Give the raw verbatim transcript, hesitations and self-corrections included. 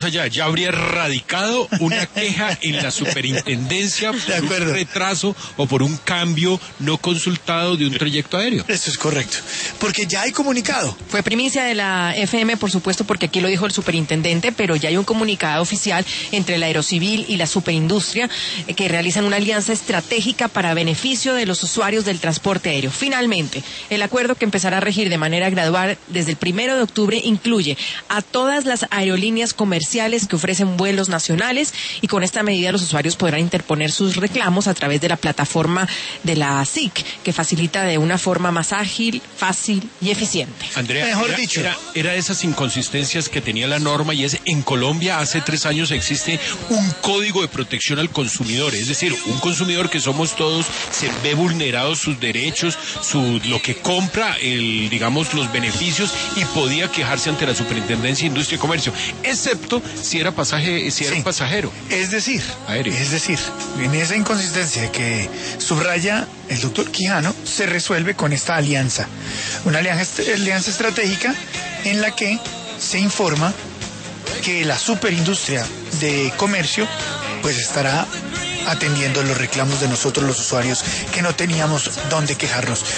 allá, ya habría radicado una queja en la superintendencia por un retraso o por un cambio no consultado de un trayecto aéreo. Eso es correcto, porque ya hay comunicado. Fue primicia de la F M, por supuesto, porque aquí lo dijo el superintendente, pero ya hay un comunicado oficial entre la Aerocivil y la Superindustria eh, que realizan una alianza estratégica para beneficio de los usuarios del transporte aéreo. Finalmente, el acuerdo, que empezará a regir de manera gradual desde el primero de octubre, incluye a todas las aerolíneas comerciales que ofrecen vuelos nacionales, y con esta medida los usuarios podrán interponer sus reclamos a través de la plataforma de la S I C, que facilita de una forma más ágil, fácil y eficiente. Andrea, mejor era, dicho, era, era esas inconsistencias que tenía la norma, y es: en Colombia hace tres años existe un código de protección al consumidor, es decir, un consumidor que somos todos se ve vulnerados sus derechos, su lo que compra, el digamos los beneficios, y podía quejarse ante la Superintendencia de Industria y Comercio, excepto si era pasaje, si era sí. pasajero. Es decir, aéreo. es decir, en esa inconsistencia que subraya el doctor Quijano, se resuelve con esta alianza. Una alianza, alianza estratégica en la que se informa que la Superindustria de Comercio pues estará atendiendo los reclamos de nosotros los usuarios que no teníamos dónde quejarnos.